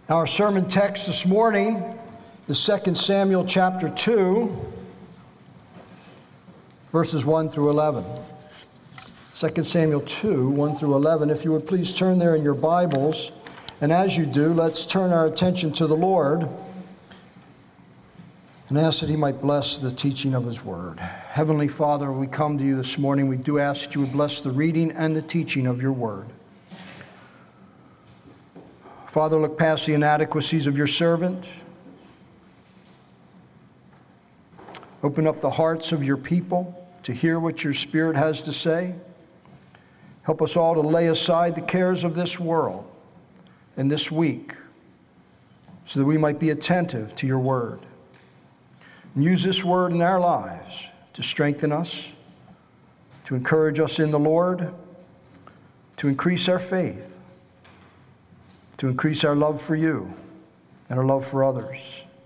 Our sermon text this morning is 2 Samuel chapter 2, verses 1 through 11. 2 Samuel 2, 1 through 11. If you would please turn there in your Bibles. And as you do, let's turn our attention to the Lord and ask that He might bless the teaching of His Word. Heavenly Father, we come to you this morning. We do ask that you would bless the reading and the teaching of your Word. Father, look past the inadequacies of your servant. Open up the hearts of your people to hear what your Spirit has to say. Help us all to lay aside the cares of this world and this week so that we might be attentive to your word. And use this word in our lives to strengthen us, to encourage us in the Lord, to increase our faith, to increase our love for you and our love for others,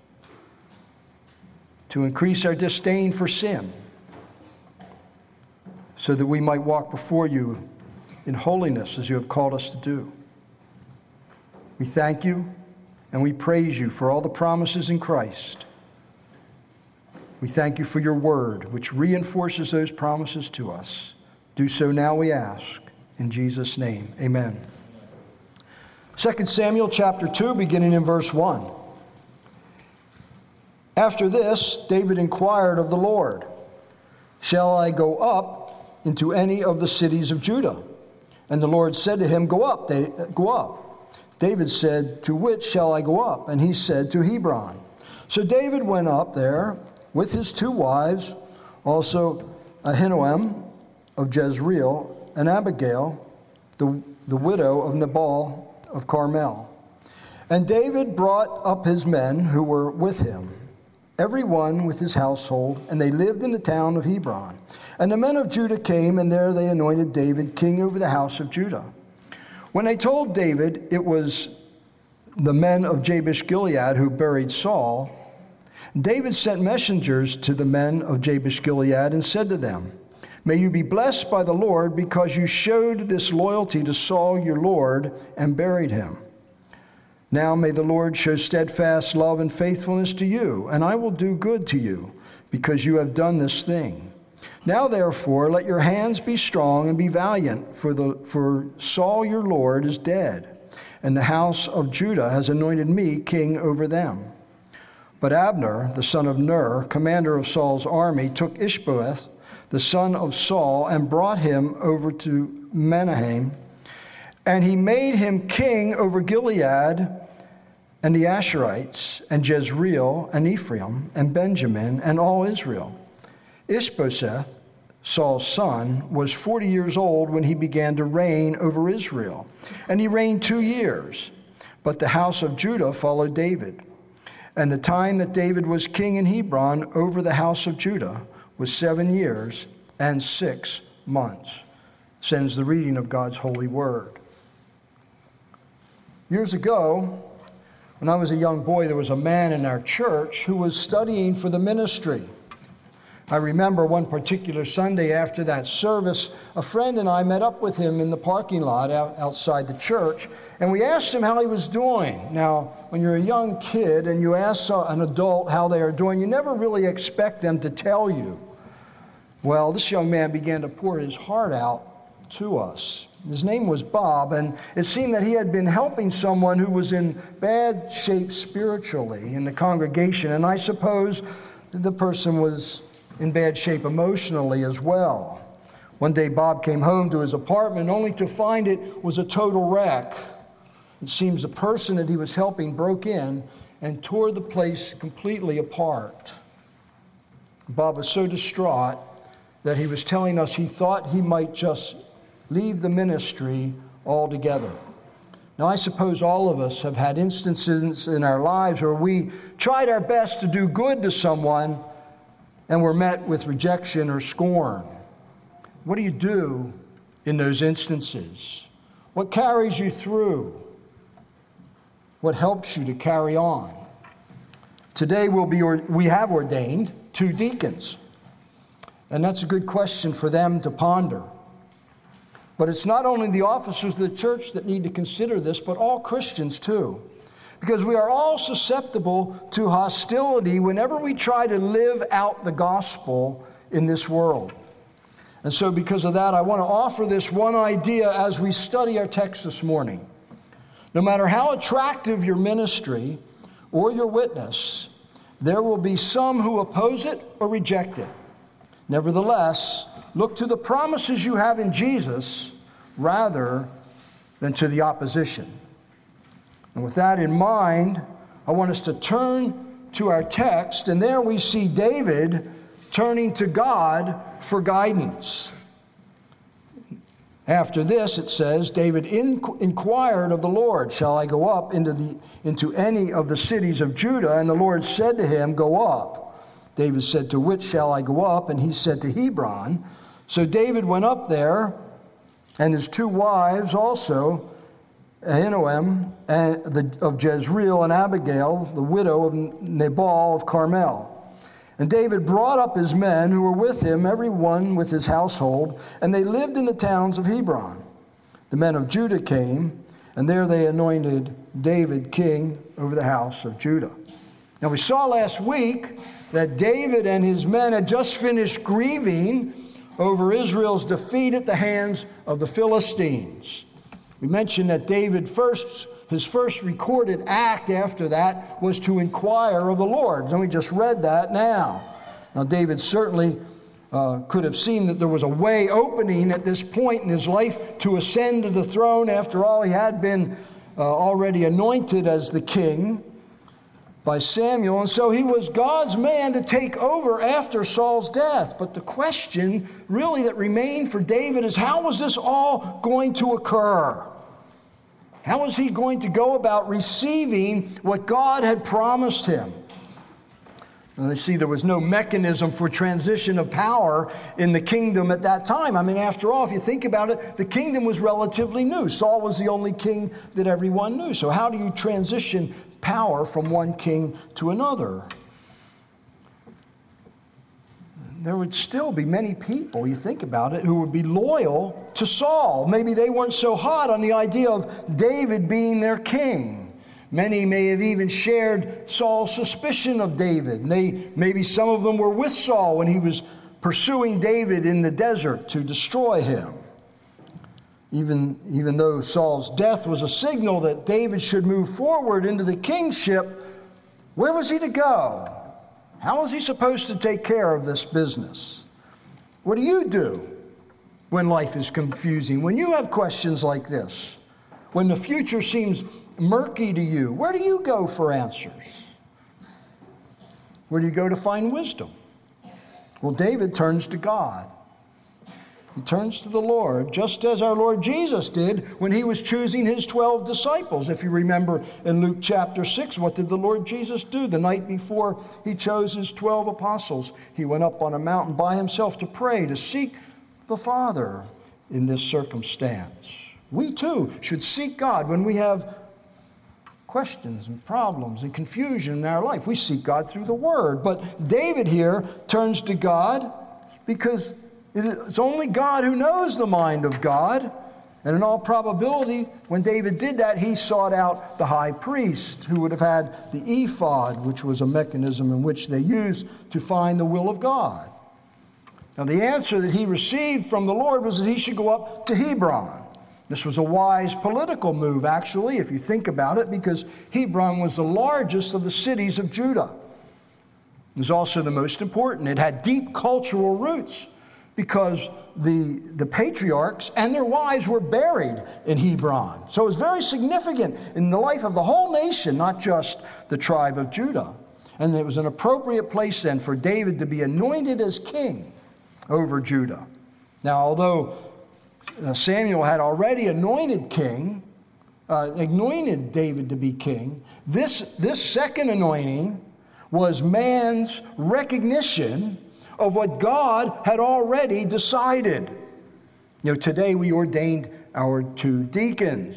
to increase our disdain for sin, so that we might walk before you in holiness as you have called us to do. We thank you and we praise you for all the promises in Christ. We thank you for your word, which reinforces those promises to us. Do so now, we ask, in Jesus' name. Amen. 2 Samuel chapter 2, beginning in verse 1. After this, David inquired of the Lord, "Shall I go up into any of the cities of Judah?" And the Lord said to him, Go up. David said, "To which shall I go up?" And he said, "To Hebron." So David went up there with his two wives, also Ahinoam of Jezreel, and Abigail, the widow of Nabal of Carmel. And David brought up his men who were with him, every one with his household, and they lived in the town of Hebron. And the men of Judah came, and there they anointed David king over the house of Judah. When they told David it was the men of Jabesh Gilead who buried Saul, David sent messengers to the men of Jabesh Gilead and said to them, "May you be blessed by the Lord, because you showed this loyalty to Saul your Lord and buried him. Now may the Lord show steadfast love and faithfulness to you, and I will do good to you, because you have done this thing. Now therefore let your hands be strong and be valiant, for Saul your Lord is dead, and the house of Judah has anointed me king over them." But Abner, the son of Ner, commander of Saul's army, took Ishbosheth, the son of Saul, and brought him over to Mahanaim, and he made him king over Gilead and the Asherites, and Jezreel, and Ephraim, and Benjamin, and all Israel. Ishbosheth, Saul's son, was 40 years old when he began to reign over Israel, and he reigned 2 years. But the house of Judah followed David. And the time that David was king in Hebron over the house of Judah was 7 years and 6 months. Sends the reading of God's holy word. Years ago, when I was a young boy, there was a man in our church who was studying for the ministry. I remember one particular Sunday after that service, a friend and I met up with him in the parking lot outside the church, and we asked him how he was doing. Now, when you're a young kid and you ask an adult how they are doing, you never really expect them to tell you. Well, this young man began to pour his heart out to us. His name was Bob, and it seemed that he had been helping someone who was in bad shape spiritually in the congregation, and I suppose the person was in bad shape emotionally as well. One day Bob came home to his apartment only to find it was a total wreck. It seems the person that he was helping broke in and tore the place completely apart. Bob was so distraught that he was telling us he thought he might just leave the ministry altogether. Now, I suppose all of us have had instances in our lives where we tried our best to do good to someone and were met with rejection or scorn. What do you do in those instances? What carries you through? What helps you to carry on? Today we have ordained 2 deacons, and that's a good question for them to ponder. But it's not only the officers of the church that need to consider this, but all Christians too. because we are all susceptible to hostility whenever we try to live out the gospel in this world. And so because of that, I want to offer this one idea as we study our text this morning. No matter how attractive your ministry or your witness, there will be some who oppose it or reject it. Nevertheless, look to the promises you have in Jesus rather than to the opposition. And with that in mind, I want us to turn to our text, and there we see David turning to God for guidance. After this, it says, David inquired of the Lord, shall I go up into any of the cities of Judah? And the Lord said to him, go up. David said, to which shall I go up? And he said, to Hebron. So David went up there, and his two wives also, Ahinoam of Jezreel, and Abigail, the widow of Nabal of Carmel. And David brought up his men who were with him, every one with his household, and they lived in the towns of Hebron. The men of Judah came, and there they anointed David king over the house of Judah. Now we saw last week that David and his men had just finished grieving over Israel's defeat at the hands of the Philistines. We mentioned that his first recorded act after that was to inquire of the Lord. And we just read that now. Now, David certainly could have seen that there was a way opening at this point in his life to ascend to the throne. After all, he had been already anointed as the king by Samuel. And so he was God's man to take over after Saul's death. But the question really that remained for David is, how was this all going to occur? How was he going to go about receiving what God had promised him? And you see, there was no mechanism for transition of power in the kingdom at that time. I mean, after all, if you think about it, the kingdom was relatively new. Saul was the only king that everyone knew. So how do you transition power from one king to another? There would still be many people, you think about it, who would be loyal to Saul. Maybe they weren't so hot on the idea of David being their king. Many may have even shared Saul's suspicion of David. Maybe some of them were with Saul when he was pursuing David in the desert to destroy him. Even though Saul's death was a signal that David should move forward into the kingship, where was he to go? How is he supposed to take care of this business? What do you do when life is confusing? When you have questions like this? When the future seems murky to you? Where do you go for answers? Where do you go to find wisdom? Well, David turns to God. He turns to the Lord, just as our Lord Jesus did when he was choosing his 12 disciples. If you remember in Luke chapter 6, what did the Lord Jesus do the night before he chose his 12 apostles? He went up on a mountain by himself to pray, to seek the Father in this circumstance. We too should seek God when we have questions and problems and confusion in our life. We seek God through the Word. But David here turns to God because it's only God who knows the mind of God. And in all probability, when David did that, he sought out the high priest who would have had the ephod, which was a mechanism in which they used to find the will of God. Now, the answer that he received from the Lord was that he should go up to Hebron. This was a wise political move, actually, if you think about it, because Hebron was the largest of the cities of Judah. It was also the most important. It had deep cultural roots, because the patriarchs and their wives were buried in Hebron. So it was very significant in the life of the whole nation, not just the tribe of Judah. And it was an appropriate place then for David to be anointed as king over Judah. Now, although Samuel had already anointed David to be king, this second anointing was man's recognition of what God had already decided. You know, today we ordained our 2 deacons.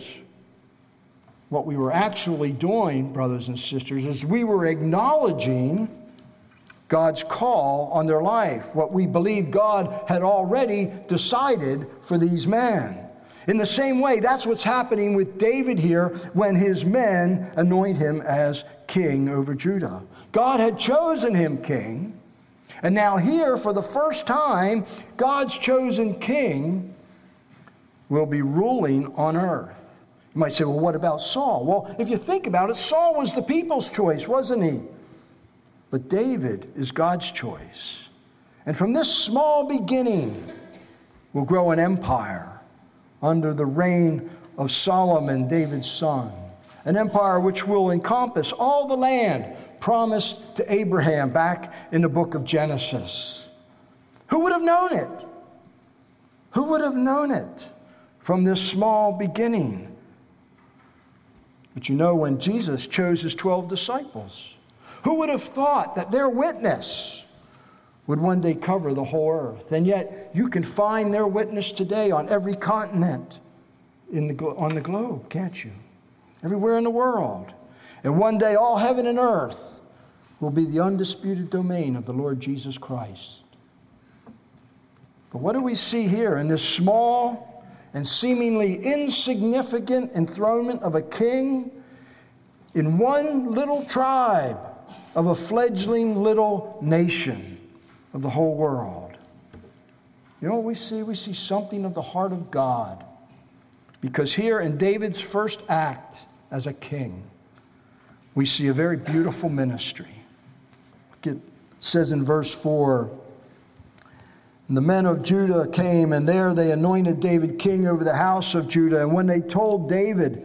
What we were actually doing, brothers and sisters, is we were acknowledging God's call on their life, what we believe God had already decided for these men. In the same way, that's what's happening with David here when his men anoint him as king over Judah. God had chosen him king, and now here, for the first time, God's chosen king will be ruling on earth. You might say, well, what about Saul? Well, if you think about it, Saul was the people's choice, wasn't he? But David is God's choice. And from this small beginning will grow an empire under the reign of Solomon, David's son. An empire which will encompass all the land promised to Abraham back in the book of Genesis. Who would have known it? Who would have known it from this small beginning? But you know, when Jesus chose his 12 disciples, who would have thought that their witness would one day cover the whole earth? And yet you can find their witness today on every continent on the globe, can't you? Everywhere in the world. And one day all heaven and earth will be the undisputed domain of the Lord Jesus Christ. But what do we see here in this small and seemingly insignificant enthronement of a king in one little tribe of a fledgling little nation of the whole world? You know what we see? We see something of the heart of God. Because here in David's first act as a king, we see a very beautiful ministry. It says in verse 4, "And the men of Judah came, and there they anointed David king over the house of Judah. And when they told David,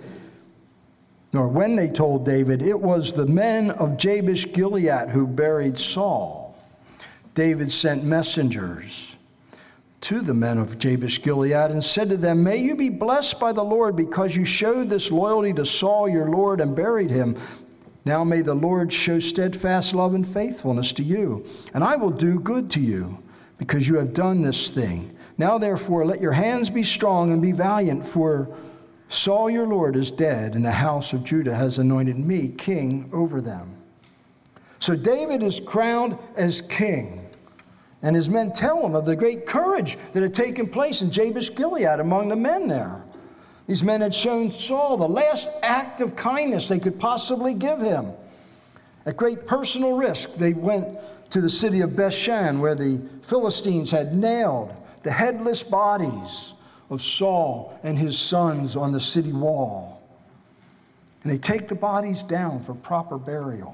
it was the men of Jabesh Gilead who buried Saul. David sent messengers to the men of Jabesh Gilead and said to them, 'May you be blessed by the Lord, because you showed this loyalty to Saul your Lord and buried him. Now may the Lord show steadfast love and faithfulness to you, and I will do good to you, because you have done this thing. Now therefore let your hands be strong and be valiant, for Saul your Lord is dead, and the house of Judah has anointed me king over them.'" So David is crowned as king. And his men tell him of the great courage that had taken place in Jabesh Gilead among the men there. These men had shown Saul the last act of kindness they could possibly give him. At great personal risk, they went to the city of Bethshan, where the Philistines had nailed the headless bodies of Saul and his sons on the city wall. And they take the bodies down for proper burial.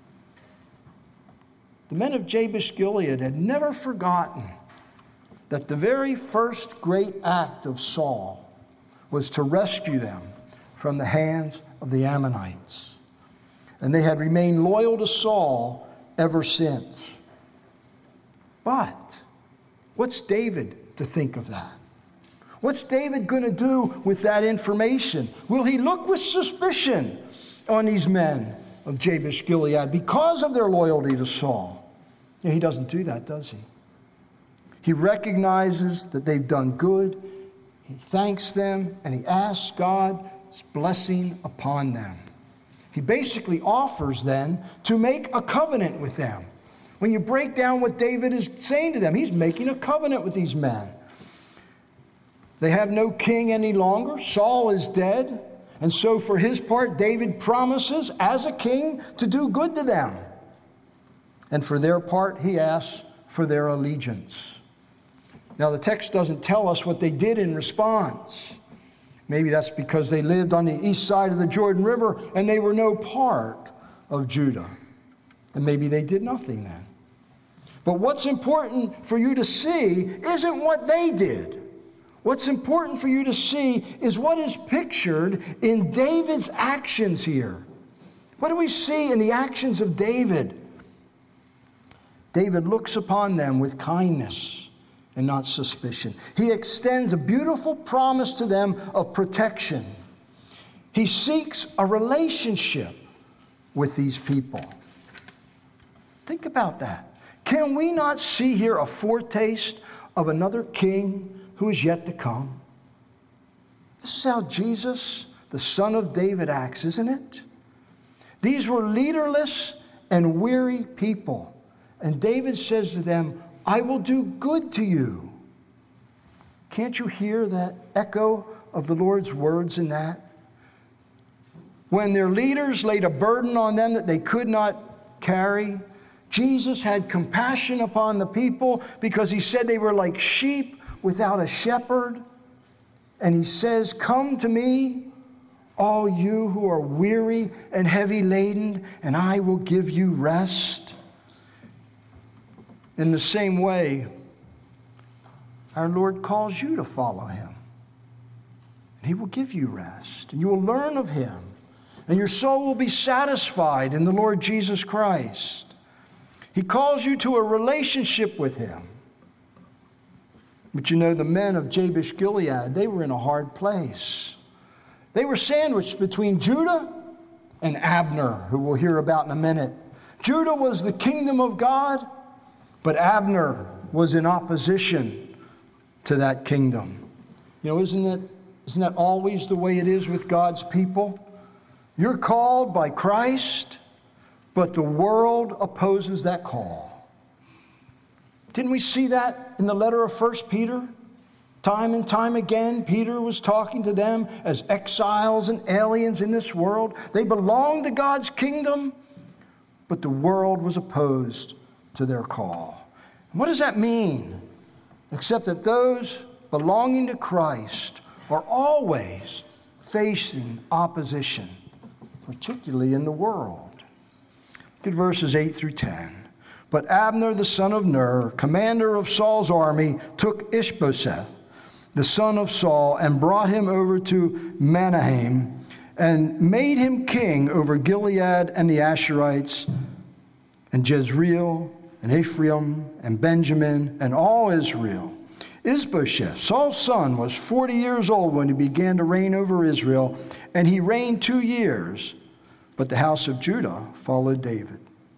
The men of Jabesh Gilead had never forgotten that the very first great act of Saul was to rescue them from the hands of the Ammonites. And they had remained loyal to Saul ever since. But what's David to think of that? What's David going to do with that information? Will he look with suspicion on these men of Jabesh Gilead because of their loyalty to Saul? Yeah, he doesn't do that, does he? He recognizes that they've done good, he thanks them, and he asks God's blessing upon them. He basically offers then to make a covenant with them. When you break down what David is saying to them, he's making a covenant with these men. They have no king any longer. Saul is dead. And so for his part, David promises as a king to do good to them. And for their part, he asks for their allegiance. Now, the text doesn't tell us what they did in response. Maybe that's because they lived on the east side of the Jordan River and they were no part of Judah. And maybe they did nothing then. But what's important for you to see isn't what they did. What's important for you to see is what is pictured in David's actions here. What do we see in the actions of David? David looks upon them with kindness and not suspicion. He extends a beautiful promise to them of protection. He seeks a relationship with these people. Think about that. Can we not see here a foretaste of another king who is yet to come? This is how Jesus, the Son of David, acts, isn't it? These were leaderless and weary people. And David says to them, "I will do good to you." Can't you hear that echo of the Lord's words in that? When their leaders laid a burden on them that they could not carry, Jesus had compassion upon the people because he said they were like sheep without a shepherd. And he says, "Come to me, all you who are weary and heavy laden, and I will give you rest." In the same way, our Lord calls you to follow him. And he will give you rest, and you will learn of him, and your soul will be satisfied in the Lord Jesus Christ. He calls you to a relationship with him. But you know, the men of Jabesh Gilead, they were in a hard place. They were sandwiched between Judah and Abner, who we'll hear about in a minute. Judah was the kingdom of God, but Abner was in opposition to that kingdom. You know, isn't that always the way it is with God's people? You're called by Christ, but the world opposes that call. Didn't we see that in the letter of 1 Peter? Time and time again, Peter was talking to them as exiles and aliens in this world. They belonged to God's kingdom, but the world was opposed to their call. And what does that mean? Except that those belonging to Christ are always facing opposition, particularly in the world. Look at verses 8 through 10. But Abner, the son of Ner, commander of Saul's army, took Ishbosheth, the son of Saul, and brought him over to Mahanaim, and made him king over Gilead and the Asherites, and Jezreel, and Ephraim, and Benjamin, and all Israel. Ishbosheth, Saul's son, was 40 years old when he began to reign over Israel, and he reigned 2 years. But the house of Judah followed David.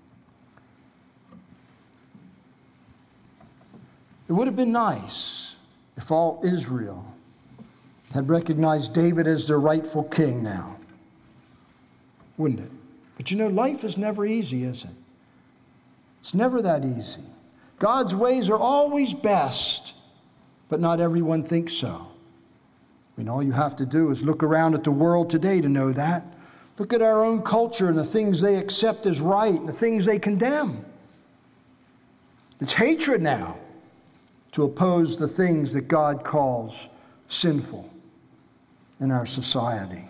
It would have been nice if all Israel had recognized David as their rightful king now, wouldn't it? But you know, life is never easy, is it? It's never that easy. God's ways are always best, but not everyone thinks so. I mean, all you have to do is look around at the world today to know that. Look at our own culture and the things they accept as right and the things they condemn. It's hatred now to oppose the things that God calls sinful in our society.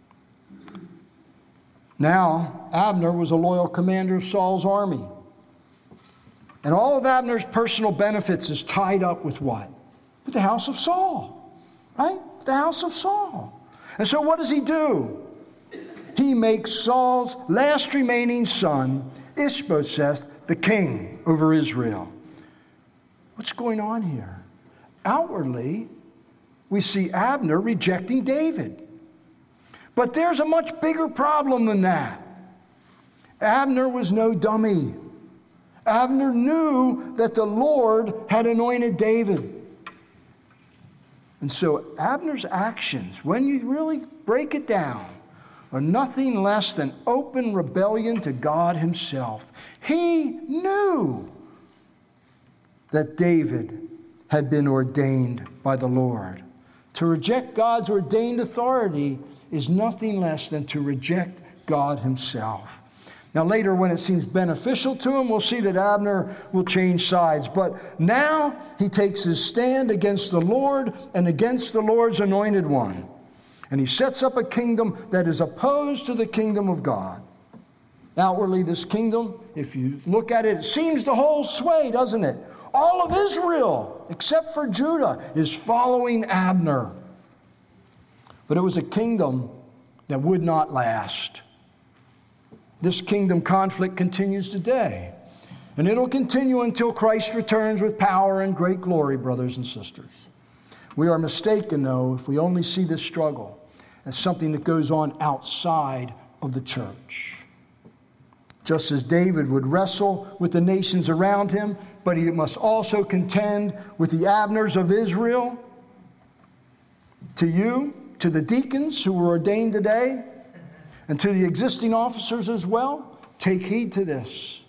Now, Abner was a loyal commander of Saul's army. And all of Abner's personal benefits is tied up with what? With the house of Saul, right? The house of Saul. And so what does he do? He makes Saul's last remaining son, Ishbosheth, the king over Israel. What's going on here? Outwardly, we see Abner rejecting David. But there's a much bigger problem than that. Abner was no dummy. Abner knew that the Lord had anointed David. And so Abner's actions, when you really break it down, are nothing less than open rebellion to God himself. He knew that David had been ordained by the Lord. To reject God's ordained authority is nothing less than to reject God himself. Now later, when it seems beneficial to him, we'll see that Abner will change sides. But now he takes his stand against the Lord and against the Lord's anointed one. And he sets up a kingdom that is opposed to the kingdom of God. Outwardly, this kingdom, if you look at it, it seems to hold sway, doesn't it? All of Israel, except for Judah, is following Abner. But it was a kingdom that would not last. This kingdom conflict continues today. And it'll continue until Christ returns with power and great glory, brothers and sisters. We are mistaken, though, if we only see this struggle as something that goes on outside of the church. Just as David would wrestle with the nations around him, but he must also contend with the Abners of Israel. To you, to the deacons who were ordained today, and to the existing officers as well, take heed to this.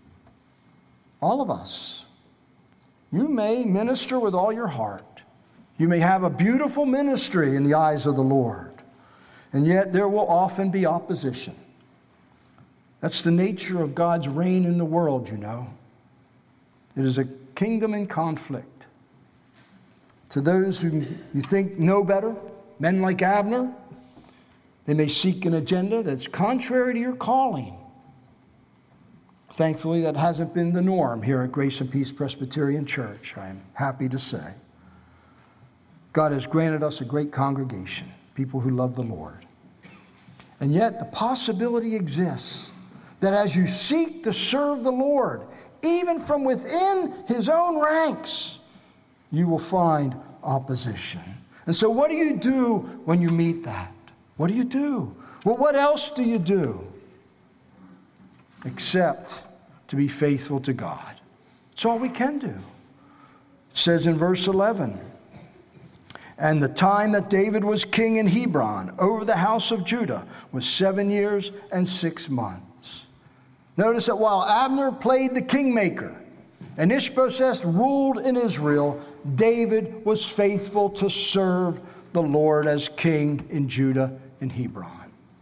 All of us, you may minister with all your heart. You may have a beautiful ministry in the eyes of the Lord, and yet there will often be opposition. That's the nature of God's reign in the world, you know. It is a kingdom in conflict. To those who you think know better, men like Abner, they may seek an agenda that's contrary to your calling. Thankfully, that hasn't been the norm here at Grace and Peace Presbyterian Church, I am happy to say. God has granted us a great congregation, people who love the Lord. And yet, the possibility exists that as you seek to serve the Lord, even from within His own ranks, you will find opposition. And so what do you do when you meet that? What do you do? Well, what else do you do except to be faithful to God? It's all we can do. It says in verse 11, and the time that David was king in Hebron over the house of Judah was 7 years and 6 months. Notice that while Abner played the kingmaker and Ishbosheth ruled in Israel, David was faithful to serve the Lord as king in Judah and Hebron.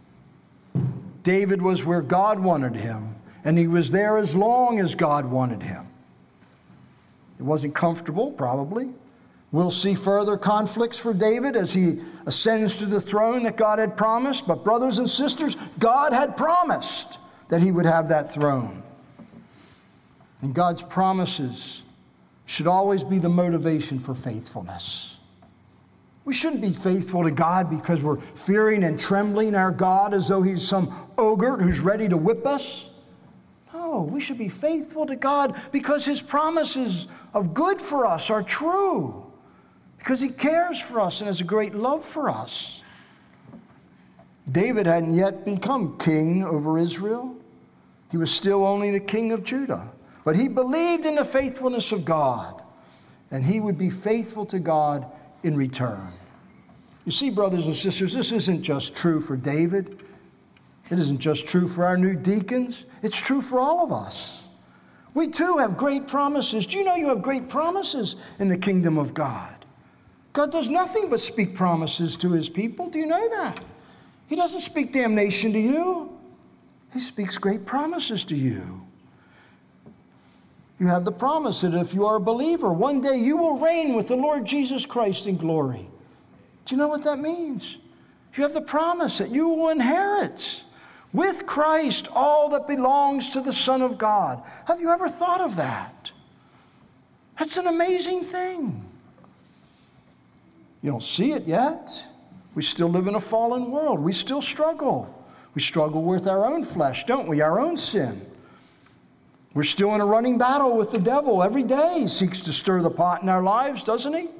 David was where God wanted him, and he was there as long as God wanted him. It wasn't comfortable, probably. We'll see further conflicts for David as he ascends to the throne that God had promised. But brothers and sisters, God had promised that he would have that throne. And God's promises should always be the motivation for faithfulness. We shouldn't be faithful to God because we're fearing and trembling our God as though He's some ogre who's ready to whip us. No, we should be faithful to God because His promises of good for us are true. Because He cares for us and has a great love for us. David hadn't yet become king over Israel. He was still only the king of Judah. But he believed in the faithfulness of God, and he would be faithful to God in return. You see, brothers and sisters, this isn't just true for David. It isn't just true for our new deacons. It's true for all of us. We too have great promises. Do you know you have great promises in the kingdom of God? God does nothing but speak promises to His people. Do you know that? He doesn't speak damnation to you. He speaks great promises to you. You have the promise that if you are a believer, one day you will reign with the Lord Jesus Christ in glory. Do you know what that means? You have the promise that you will inherit with Christ all that belongs to the Son of God. Have you ever thought of that? That's an amazing thing. You don't see it yet. We still live in a fallen world. We still struggle. We struggle with our own flesh, don't we? Our own sin. We're still in a running battle with the devil. Every day he seeks to stir the pot in our lives, doesn't he?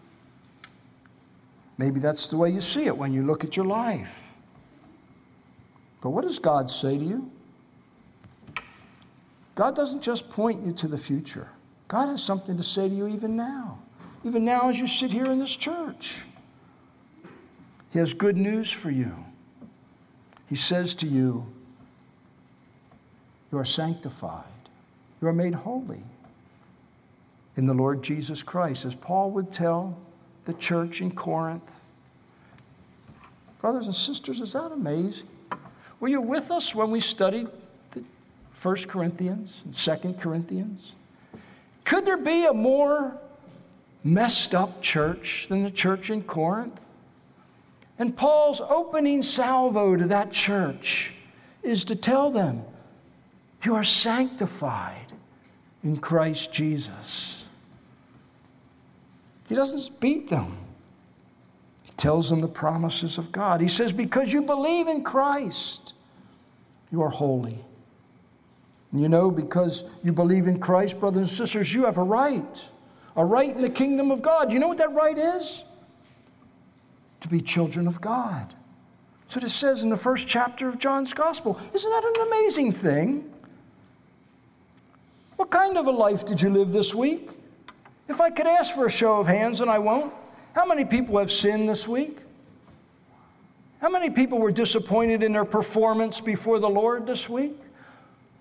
Maybe that's the way you see it when you look at your life. But what does God say to you? God doesn't just point you to the future. God has something to say to you even now. Even now as you sit here in this church. He has good news for you. He says to you, you are sanctified. You are made holy in the Lord Jesus Christ, as Paul would tell the church in Corinth. Brothers and sisters, is that amazing? Were you with us when we studied 1 Corinthians and 2 Corinthians? Could there be a more messed up church than the church in Corinth? And Paul's opening salvo to that church is to tell them, you are sanctified in Christ Jesus. He doesn't beat them. He tells them the promises of God. He says, because you believe in Christ, you are holy. And you know, because you believe in Christ, brothers and sisters, you have a right in the kingdom of God. You know what that right is? To be children of God. That's what it says in the first chapter of John's Gospel. Isn't that an amazing thing? What kind of a life did you live this week? If I could ask for a show of hands, and I won't, how many people have sinned this week? How many people were disappointed in their performance before the Lord this week?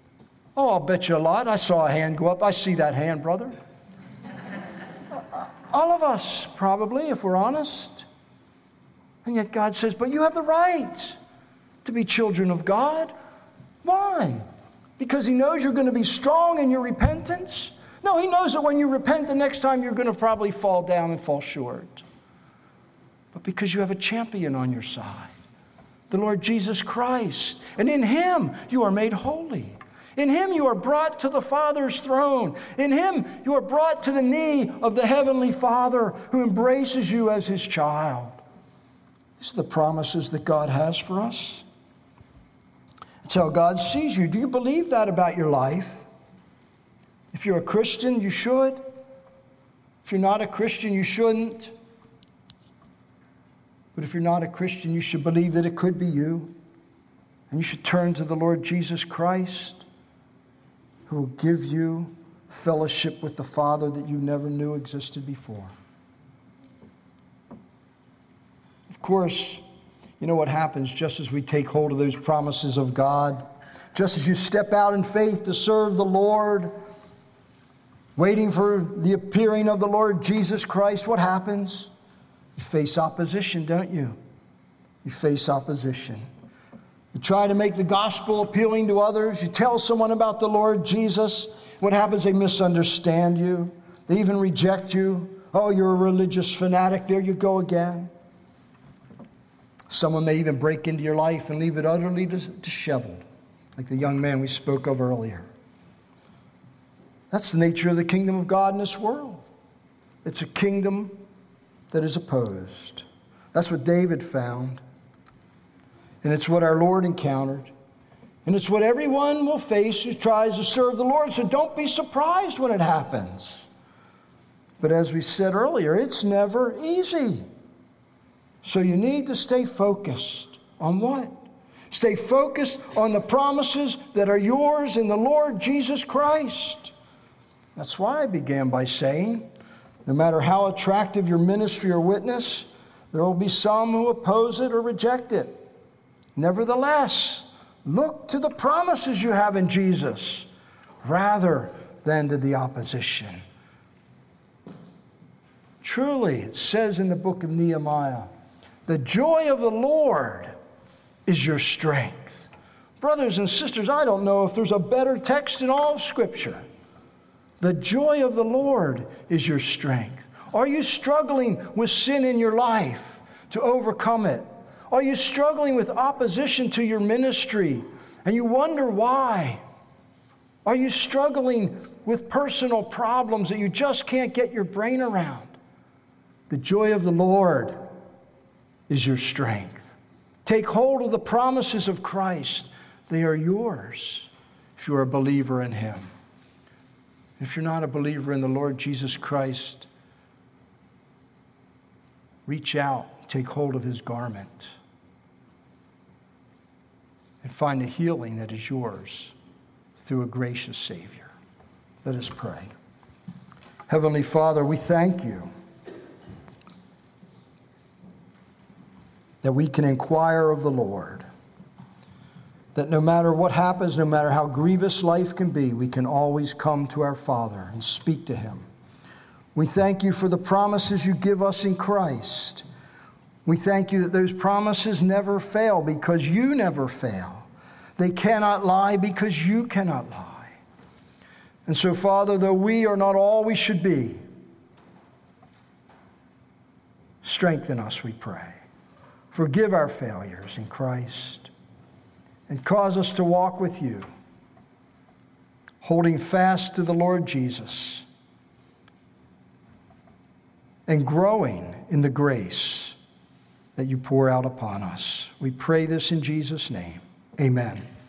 Oh, I'll bet you a lot. I saw a hand go up. I see that hand, brother. All of us, probably, if we're honest. And yet God says, but you have the right to be children of God. Why? Because He knows you're going to be strong in your repentance? No, He knows that when you repent, the next time you're going to probably fall down and fall short. But because you have a champion on your side, the Lord Jesus Christ. And in Him, you are made holy. In Him, you are brought to the Father's throne. In Him, you are brought to the knee of the Heavenly Father who embraces you as His child. These are the promises that God has for us. It's how God sees you. Do you believe that about your life? If you're a Christian, you should. If you're not a Christian, you shouldn't. But if you're not a Christian, you should believe that it could be you. And you should turn to the Lord Jesus Christ, who will give you fellowship with the Father that you never knew existed before. Of course, you know what happens just as we take hold of those promises of God, just as you step out in faith to serve the Lord, waiting for the appearing of the Lord Jesus Christ, what happens? You face opposition, don't you? You face opposition. You try to make the gospel appealing to others. You tell someone about the Lord Jesus. What happens? They misunderstand you. They even reject you. Oh, you're a religious fanatic. There you go again. Someone may even break into your life and leave it utterly disheveled, like the young man we spoke of earlier. That's the nature of the kingdom of God in this world. It's a kingdom that is opposed. That's what David found. And it's what our Lord encountered. And it's what everyone will face who tries to serve the Lord. So don't be surprised when it happens. But as we said earlier, it's never easy. So you need to stay focused on what? Stay focused on the promises that are yours in the Lord Jesus Christ. That's why I began by saying, no matter how attractive your ministry or witness, there will be some who oppose it or reject it. Nevertheless, look to the promises you have in Jesus rather than to the opposition. Truly, it says in the book of Nehemiah, the joy of the Lord is your strength. Brothers and sisters, I don't know if there's a better text in all of Scripture. The joy of the Lord is your strength. Are you struggling with sin in your life to overcome it? Are you struggling with opposition to your ministry and you wonder why? Are you struggling with personal problems that you just can't get your brain around? The joy of the Lord is your strength. Take hold of the promises of Christ. They are yours if you are a believer in Him. If you're not a believer in the Lord Jesus Christ, reach out, take hold of His garment, and find a healing that is yours through a gracious Savior. Let us pray. Heavenly Father, we thank You that we can inquire of the Lord, that no matter what happens, no matter how grievous life can be, we can always come to our Father and speak to Him. We thank You for the promises You give us in Christ. We thank You that those promises never fail because You never fail. They cannot lie because You cannot lie. And so, Father, though we are not all we should be, strengthen us, we pray. Forgive our failures in Christ and cause us to walk with You, holding fast to the Lord Jesus and growing in the grace that You pour out upon us. We pray this in Jesus' name. Amen.